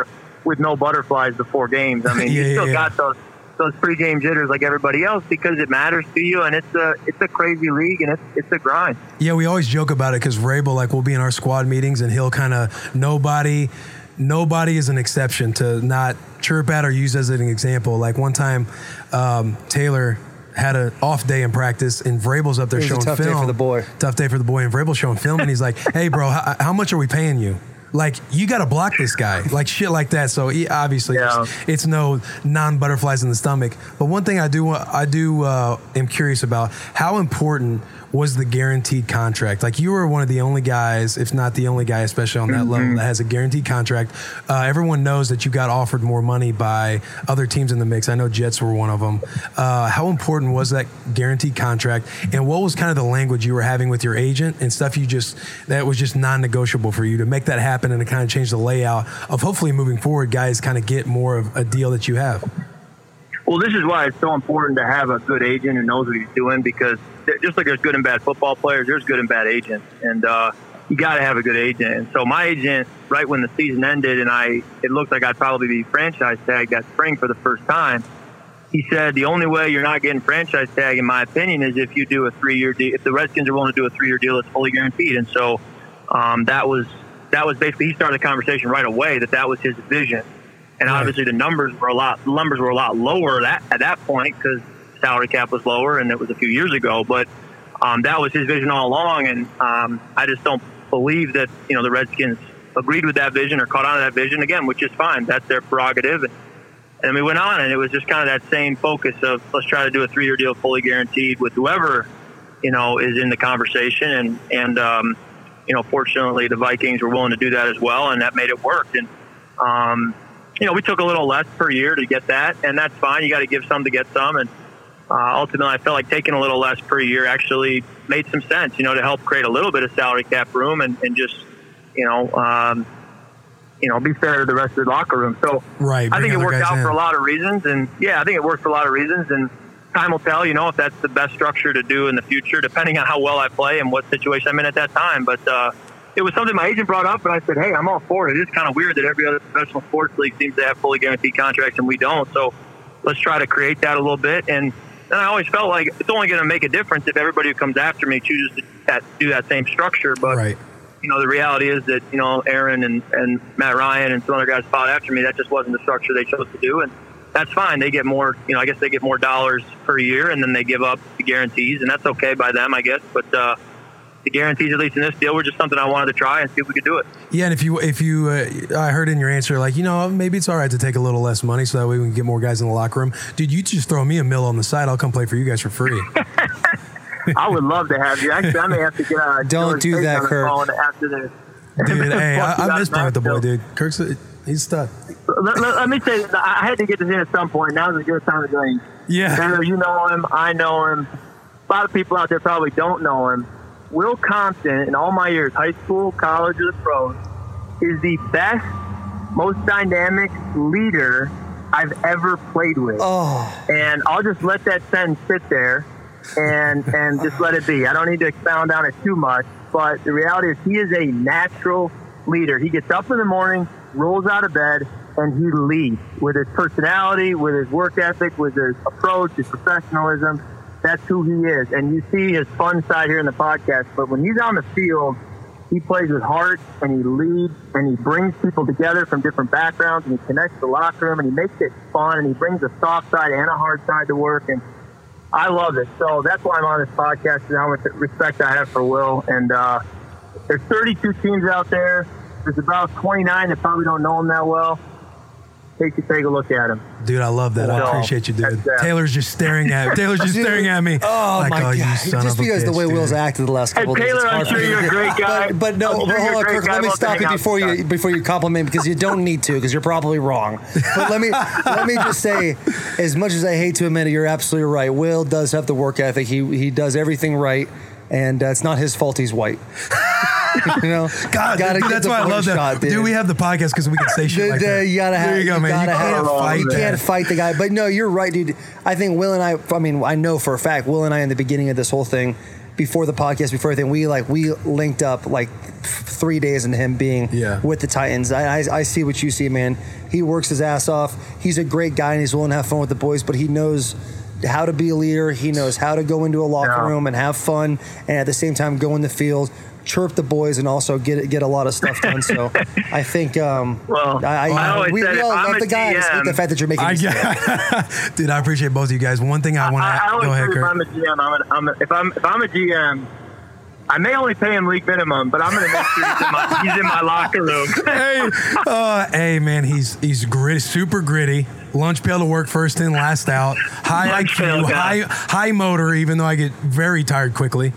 with no butterflies before games. I mean, Yeah, you still yeah, yeah. got those those pregame jitters like everybody else because it matters to you, and it's a it's a crazy league, and it's it's a grind. Yeah, we always joke about it because Vrabel, like, will be in our squad meetings and he'll kind of nobody, nobody is an exception to not chirp at or use as an example. Like one time, um, Taylor had an off day in practice and Vrabel's up there It was a showing tough day film. for the boy. Tough day for the boy, and Vrabel's showing film, and he's like, "Hey, bro, how, how much are we paying you?" Like, you got to block this guy, like shit like that. So he, obviously, Yeah. it's, it's no non-butterflies in the stomach. But one thing I do, I do, uh, am curious about: how important was the guaranteed contract? Like, you were one of the only guys, if not the only guy, especially on that Mm-hmm. level, that has a guaranteed contract. Uh, everyone knows that you got offered more money by other teams in the mix. I know Jets were one of them. Uh, how important was that guaranteed contract? And what was kind of the language you were having with your agent and stuff you just that was just non-negotiable for you to make that happen and to kind of change the layout of hopefully moving forward, guys kind of get more of a deal that you have? Well, this is why it's so important to have a good agent who knows what he's doing, because just like there's good and bad football players, there's good and bad agents, and uh, you got to have a good agent. And so my agent, right when the season ended, and I it looked like I'd probably be franchise tagged that spring for the first time, he said the only way you're not getting franchise tag, in my opinion, is if you do a three-year deal. If the Redskins are willing to do a three-year deal, it's fully guaranteed. And so um, that was that was basically he started the conversation right away that that was his vision. And Right. obviously the numbers were a lot the numbers were a lot lower that, at that point because salary cap was lower and it was a few years ago. But um, that was his vision all along, and um, I just don't believe that you know the Redskins agreed with that vision or caught on to that vision again, which is fine. That's their prerogative. And, and we went on, and it was just kind of that same focus of let's try to do a three-year deal fully guaranteed with whoever you know is in the conversation. And and um, you know, fortunately, the Vikings were willing to do that as well, and that made it work. And um, you know, we took a little less per year to get that, and that's fine. You got to give some to get some. And uh, ultimately, I felt like taking a little less per year actually made some sense, you know, to help create a little bit of salary cap room and, and just, you know, um, you know, be fair to the rest of the locker room. So Right, I bring think it other worked guys out in. for a lot of reasons. And, yeah, I think it worked for a lot of reasons. And time will tell, you know, if that's the best structure to do in the future, depending on how well I play and what situation I'm in at that time. But, uh, it was something my agent brought up, and I said, hey, I'm all for it. It is kind of weird that every other professional sports league seems to have fully guaranteed contracts and we don't. So let's try to create that a little bit. And then I always felt like it's only going to make a difference if everybody who comes after me chooses to that, do that same structure. But, Right. you know, the reality is that, you know, Aaron and, and Matt Ryan and some other guys fought after me. That just wasn't the structure they chose to do. And that's fine. They get more, you know, I guess they get more dollars per year, and then they give up the guarantees, and that's okay by them, I guess. But, uh, the guarantees, at least in this deal, were just something I wanted to try and see if we could do it. Yeah, and if you if you, uh, I heard in your answer, like, you know, maybe it's all right to take a little less money so that way we can get more guys in the locker room. Dude, you just throw me a mill on the side. I'll come play for you guys for free. I would love to have you. Actually, I may have to get uh, Don't George do Tate that, on the Kirk. phone after this. Dude, hey, I, I Fuck, miss you playing with the boy, got dude. Kirk's a, he's a stud. Let, let, let me say, this. I had to get this in at some point. Now's a good time to do it. Yeah. Taylor, you know him. I know him. A lot of people out there probably don't know him. Will Compton, in all my years, high school, college, or the pros, is the best, most dynamic leader I've ever played with. Oh, And I'll just let that sentence sit there and and just let it be. I don't need to expound on it too much, but the reality is he is a natural leader. He gets up in the morning, rolls out of bed, and he leads with his personality, with his work ethic, with his approach, his professionalism. That's who he is. And you see his fun side here in the podcast, but when he's on the field, he plays with heart, and he leads, and he brings people together from different backgrounds, and he connects the locker room, and he makes it fun, and he brings a soft side and a hard side to work, and I love it. So that's why I'm on this podcast, and how much respect I have for Will. And uh, there's thirty-two teams out there. There's about twenty-nine that probably don't know him that well. Take, take a look at him. Dude, I love that. I Wow. appreciate you, dude. That's that. Taylor's just staring at Taylor's just Dude. staring at me. Oh like, my oh, you god! son Just of a because the bitch, way dude. Will's acted the last Hey, couple of days, Taylor, it's I'm hard sure for me you're to- a great guy. But, but no, I'm sure but you're hold a on, great Kirk. guy. Let me Love to stop hang you out before with you before you compliment me because you don't need to because you're probably wrong. But let me let me just say, as much as I hate to admit it, you're absolutely right. Will does have the work ethic. He he does everything right, and uh, it's not his fault he's white. You know, God, Gotta dude, get that's the why I vote love that. shot, dude. dude. we have the podcast because we can say shit Dude, like uh, that. you gotta have, there you go, man. gotta You have, can't fight you that. can't fight the guy. But no, you're right, dude. I think Will and I. I mean, I know for a fact, Will and I, in the beginning of this whole thing, before the podcast, before everything, we like we linked up like three days into him being Yeah. with the Titans. I, I I see what you see, man. He works his ass off. He's a great guy and he's willing to have fun with the boys, but he knows how to be a leader. He knows how to go into a locker Yeah. room and have fun, and at the same time go in the field, chirp the boys, and also get get a lot of stuff done. So I think, um, Well, I, I always we, said we if all I'm love a the guy. I just hate G M the fact that you're making. I me sad. get, dude. I appreciate both of you guys. One thing I want I, I to always go ahead, say if Kurt. I'm a G M, I'm, a, I'm a, if I'm if I'm a G M, I may only pay him league minimum, but I'm going to make sure he's in, my, he's in my locker room. hey, uh, hey, man, he's he's gritty, super gritty. Lunch pail to work, first in, last out. High Lunch pail I Q, guy. high high motor. Even though I get very tired quickly,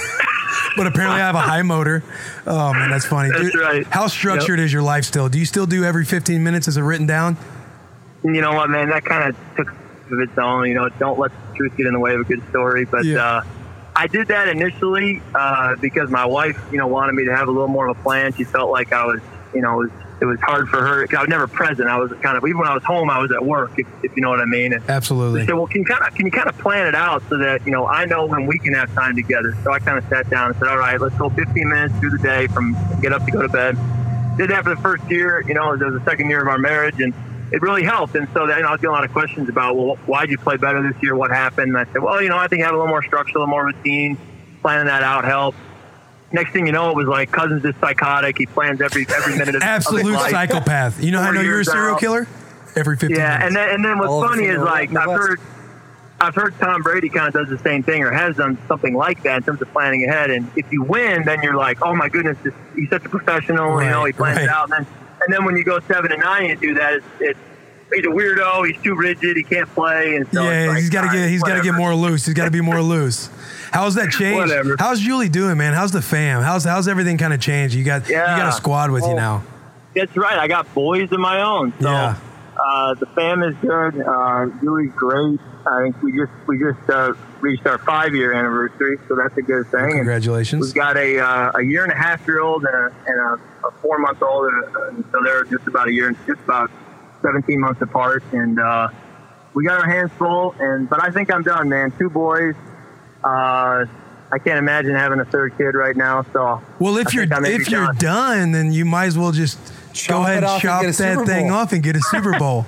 but apparently I have a high motor. Oh man, that's funny. That's Dude, right. How structured is your life still? Do you still do every fifteen minutes? Is it written down? You know what, man? That kind of took of its own. You know, don't let the truth get in the way of a good story. But Yeah. uh, I did that initially uh, because my wife, you know, wanted me to have a little more of a plan. She felt like I was, you know, it was, it was hard for her. 'Cause I was never present. I was kind of, even when I was home, I was at work, if, if you know what I mean. And Absolutely. she said, well, can you kind of can you kind of plan it out so that, you know, I know when we can have time together. So I kind of sat down and said, all right, let's go fifteen minutes through the day from get up to go to bed. Did that for the first year. You know, it was the second year of our marriage, and it really helped. And so then, you know, I was getting a lot of questions about, well, why'd you play better this year? What happened? And I said, well, you know, I think having a little more structure, a little more routine, planning that out helped. Next thing you know, it was like Cousins is psychotic. He plans every every minute of, Absolute of his life. psychopath. You know how I Four know you're a years serial out. killer? Every fifteen Yeah, minutes. and then and then what's All of funny us is in the- like in the I've West. heard I've heard Tom Brady kind of does the same thing or has done something like that in terms of planning ahead. And if you win, then you're like, oh my goodness, this, he's such a professional. Right, you know, he plans right. it out. And then and then when you go seven and nine and do that, it's, it's he's a weirdo. He's too rigid. He can't play. And so yeah, it's like, he's got to all get right, he's got to get whatever. more loose. He's got to be more loose. How's that changed? Whatever. How's Julie doing, man? How's the fam? How's how's everything kind of changed? You got Yeah. you got a squad with you Oh. now. That's right. I got boys of my own. So Yeah. uh, the fam is good. Uh, Julie's great. I think we just we just uh, reached our five year anniversary, so that's a good thing. And Congratulations. we've got a uh, a year and a half year old and a, and a, a four month old, and so they're just about a year and just about seventeen months apart. And uh, we got our hands full. And but I think I'm done, man. Two boys. Uh, I can't imagine having a third kid right now. So Well, if I you're think I may be if you're done. done, then you might as well just Chop go ahead it and off and chop get a that Super thing Bowl. off and get a Super Bowl.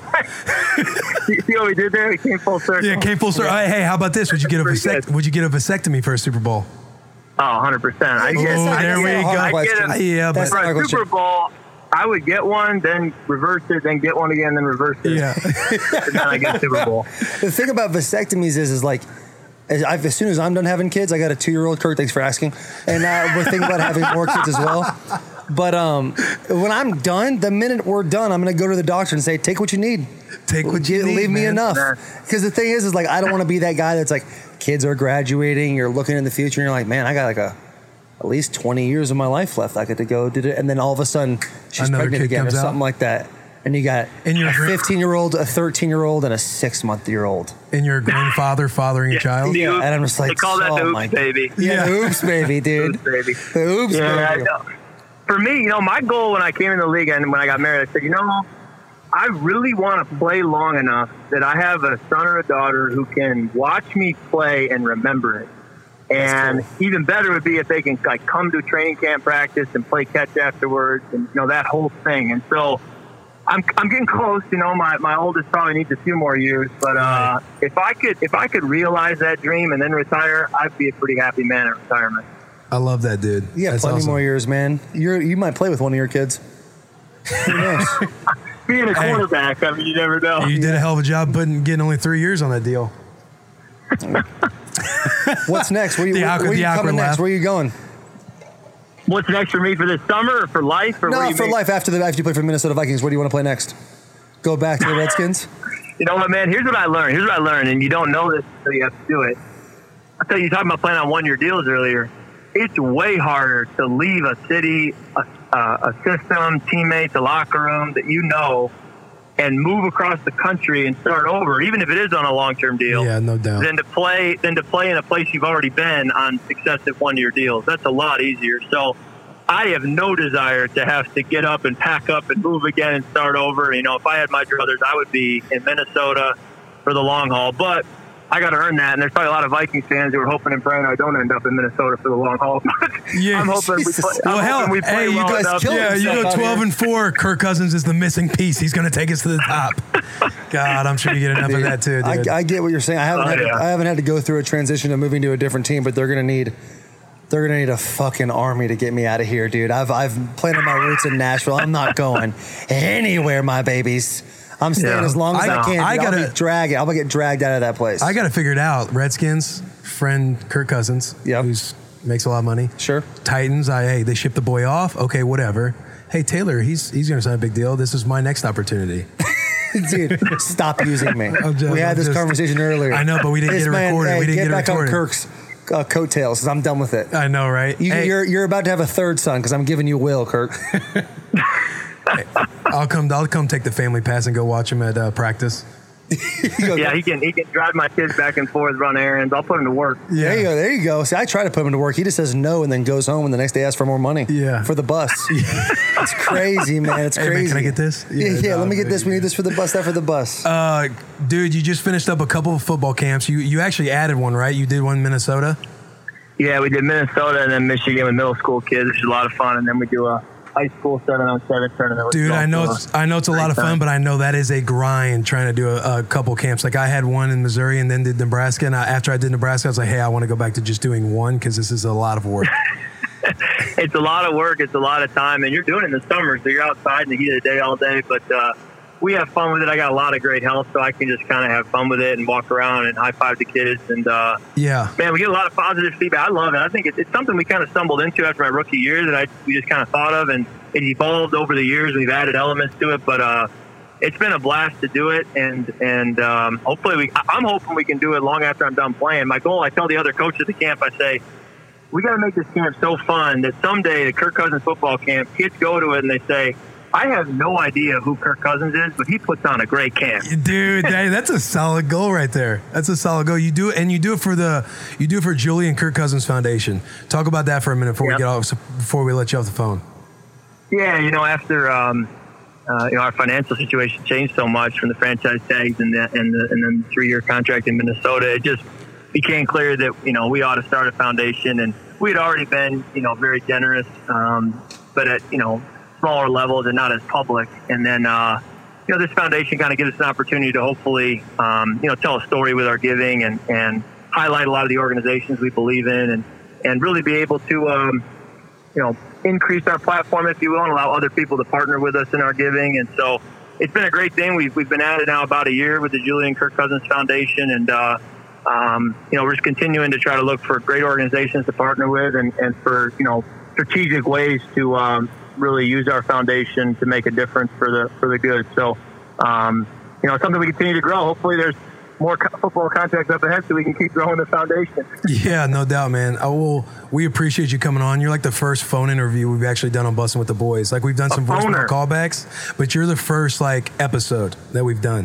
you see what we did there? We came full circle. Yeah, came full circle. Hey, hey, how about this? Would you get a Pretty vasect- good. Would you get a vasectomy for a Super Bowl? Oh, one hundred percent. I get, Oh, I there get, we That's a go. hard I get question. a, Yeah, That's but not for a a question. Super Bowl, I would get one, then reverse it, then get one again, then reverse it. yeah. And then I get Super Bowl. The thing about vasectomies is, is like, as, I've, as soon as I'm done having kids, I got a two-year-old. Kurt, thanks for asking. And uh, we're thinking about having more kids as well. But um, when I'm done, the minute we're done, I'm going to go to the doctor and say, take what you need. Take what you Get- need, leave me man. enough. Yeah. Because the thing is, is like, I don't want to be that guy that's like, kids are graduating, you're looking in the future, and you're like, man, I got like a at least twenty years of my life left. I get to go, did it, and then all of a sudden, she's Another pregnant kid again or comes out. something like that. And you got And you're a great- fifteen-year-old, a thirteen-year-old, and a six-month-year-old. And you're a grandfather fathering a child. The Yeah, oops- and I'm just like, they call that oh the my- oops baby. Yeah, the oops, baby, dude. Oops baby. The oops, Yeah, I baby. know. For me, you know, my goal when I came in the league and when I got married, I said, you know, I really want to play long enough that I have a son or a daughter who can watch me play and remember it. And even better would be if they can like come to training camp practice and play catch afterwards, and you know that whole thing. And so I'm I'm getting close. You know, my, my oldest probably needs a few more years, but uh, if I could if I could realize that dream and then retire, I'd be a pretty happy man at retirement. I love that, dude. You got That's plenty awesome. more years, man. You're you might play with one of your kids. Who knows? Being a quarterback, I mean, you never know. You did a hell of a job putting getting only three years on that deal. What's next? Where you, The where, awkward- where you the awkward coming next? laugh. Where you going? What's next for me for this summer or for life? Or what do No, you for mean? life after the after you play for the Minnesota Vikings. Where do you want to play next? Go back to the Redskins. You know what, man? Here's what I learned. Here's what I learned, and you don't know this until you have to do it. I tell you, you talking about playing on one-year deals earlier. It's way harder to leave a city, a, a, a system, teammates, a locker room that you know, and move across the country and start over, even if it is on a long-term deal. Yeah, no doubt. Than to play than to play in a place you've already been on successive one-year deals. That's a lot easier. So I have no desire to have to get up and pack up and move again and start over. You know, if I had my druthers, I would be in Minnesota for the long haul. But I got to earn that. And there's probably a lot of Vikings fans who are hoping and praying I don't end up in Minnesota for the long haul. Yeah, I'm hoping we play, well, I'm hell, hoping we play hey, you well guys enough. kill Yeah, you himself go out twelve here. and four. Kirk Cousins is the missing piece. He's going to take us to the top. God, I'm sure you get enough of that too, dude. I, I get what you're saying. I haven't Oh, had to, yeah. I haven't had to go through a transition of moving to a different team, but they're gonna need they're gonna need a fucking army to get me out of here, dude. I've I've planted my roots in Nashville. I'm not going anywhere, my babies. I'm staying Yeah. as long as I, I- can. I dude. I'll gotta- be dragged. I'll get dragged out of that place. I got to figure it out. Redskins, friend Kirk Cousins, Yep. who's makes a lot of money. Sure. Titans, I hey, they shipped the boy off. Okay, whatever. Hey, Taylor, he's he's going to sign a big deal. This is my next opportunity. Dude, stop using me. I'm just- we had I'm this just- conversation earlier. I know, but we didn't This get it man, recorded. Hey, We didn't get get it back recorded. on Kirk's uh, coattails because I'm done with it. I know, right? You, Hey, you're you're about to have a third son because I'm giving you Will, Kirk. I'll come. I'll come take the family pass and go watch him at uh, practice. Yeah, he can he can drive my kids back and forth, run errands. I'll put him to work. There you go. There you go. See, I try to put him to work. He just says no and then goes home and the next day asks for more money. Yeah. For the bus. It's crazy, man. It's Hey, man, crazy. can I get this? Yeah, yeah. no, let me get no, this. We yeah. need this for the bus. That for the bus. Uh, dude, you just finished up a couple of football camps. You you actually added one, right? You did one in Minnesota. Yeah, we did Minnesota and then Michigan with middle school kids, which is a lot of fun. And then we do a high school seven on seven tournament. which Dude, is I know also it's I know it's a lot of great fun, time. but I know that is a grind trying to do a, a couple camps. Like I had one in Missouri and then did Nebraska. And I, after I did Nebraska, I was like, hey, I want to go back to just doing one because this is a lot of work. It's a lot of work. It's a lot of time, and you're doing it in the summer, so you're outside in the heat of the day all day. But uh, we have fun with it. I got a lot of great health, so I can just kind of have fun with it and walk around and high five the kids. And uh, Yeah. man, we get a lot of positive feedback. I love it. I think it's, it's something we kind of stumbled into after my rookie year that I we just kind of thought of, and it evolved over the years. We've added elements to it, but uh, it's been a blast to do it, and and um, hopefully we. I- I'm hoping we can do it long after I'm done playing. My goal, I tell the other coaches at the camp, I say, we got to make this camp so fun that someday the Kirk Cousins football camp, kids go to it and they say, I have no idea who Kirk Cousins is, but he puts on a great camp. Dude, that, that's a solid goal right there. That's a solid goal. You do it, and you do it for the you do it for Julian Kirk Cousins Foundation. Talk about that for a minute before Yep. we get off before we let you off the phone. Yeah, you know, after um, uh, you know our financial situation changed so much from the franchise tags and the, and the, and then the three-year contract in Minnesota, it just became clear that you know we ought to start a foundation, and we had already been you know very generous, um, but at you know smaller levels and not as public. And then uh, you know this foundation kind of gives us an opportunity to hopefully um, you know tell a story with our giving and and highlight a lot of the organizations we believe in, and and really be able to um, you know. increase our platform, if you will, and allow other people to partner with us in our giving. And so it's been a great thing. We've, we've been at it now about a year with the Julian Kirk Cousins Foundation. And, uh, um, you know, we're just continuing to try to look for great organizations to partner with and, and for, you know, strategic ways to um, really use our foundation to make a difference for the, for the good. So, um, you know, it's something we continue to grow. Hopefully there's more co- football contracts up ahead so we can keep growing the foundation. Yeah, no doubt, man. I will. We appreciate you coming on. You're like the first phone interview we've actually done on Bussin' with the Boys. Like we've done some voicemail phoner. callbacks, but you're the first like episode that we've done.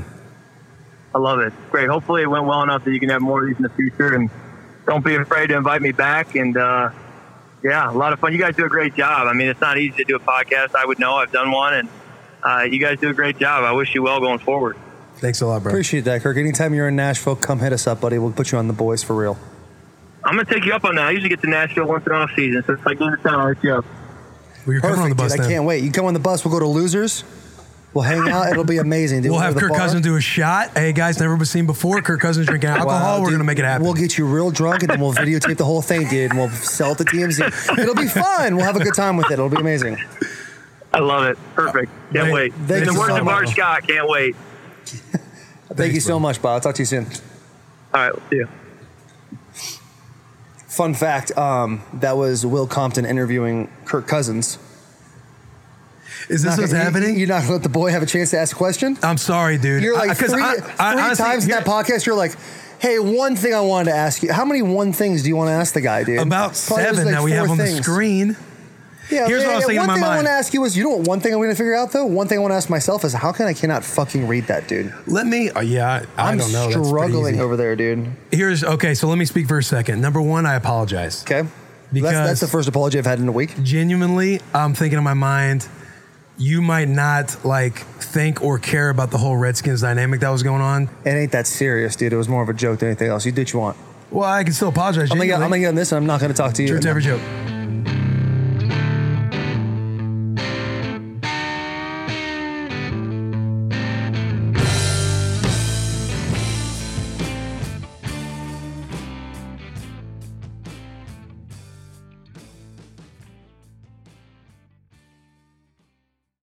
I love it. Great. Hopefully it went well enough that you can have more of these in the future, and don't be afraid to invite me back. And uh, yeah, a lot of fun. You guys do a great job. I mean, it's not easy to do a podcast. I would know. I've done one, and uh, you guys do a great job. I wish you well going forward. Thanks a lot, bro. Appreciate that, Kirk. Anytime you're in Nashville, come hit us up, buddy. We'll put you on the boys for real. I'm going to take you up on that. I usually get to Nashville once in off season, so it's like in the town, I'll hit you up. Well, you're coming on the Perfect, bus dude. I then. can't wait. You come on the bus. We'll go to Losers. We'll hang out. It'll be amazing, dude. We'll have go to the Kirk bar. Cousins do a shot. Hey guys, never been seen before. Kirk Cousins drinking alcohol. Wow, We're dude. gonna make it happen. We'll get you real drunk and then we'll videotape the whole thing, dude, and we'll sell it to T M Z. It'll be fun. We'll have a good time with it. It'll be amazing. I love it. Perfect. Can't Wait, wait. thank In the you words so of Bart much. Scott, can't wait. Thank you so much, Bob. I'll talk to you soon. All right, we'll see you. Fun fact, um, that was Will Compton interviewing Kirk Cousins. Is this Not what's gonna- happening? You, you're not going to let the boy have a chance to ask a question? I'm sorry, dude. You're like I- 'cause three, I- I- three honestly, times in here- that podcast, you're like, hey, one thing I wanted to ask you. How many one things do you want to ask the guy, dude? About Probably was seven like that we four have on the things. screen. Yeah, Here's yeah, what I was yeah. thinking in One my thing I mind. want to ask you is, you know what one thing I'm going to figure out, though? One thing I want to ask myself is, how can I cannot fucking read that, dude? Let me. Oh, yeah, I, I I'm don't know. That's pretty struggling easy. over there, dude. Here's okay. So let me speak for a second. Number one, I apologize. Okay? Because that's, that's the first apology I've had in a week. genuinely, I'm thinking in my mind, you might not like think or care about the whole Redskins dynamic that was going on. It ain't that serious, dude. It was more of a joke than anything else. You do what you want. Well, I can still apologize. I'm gonna, get, I'm gonna get on this, and I'm not gonna talk to you. Truth to every joke.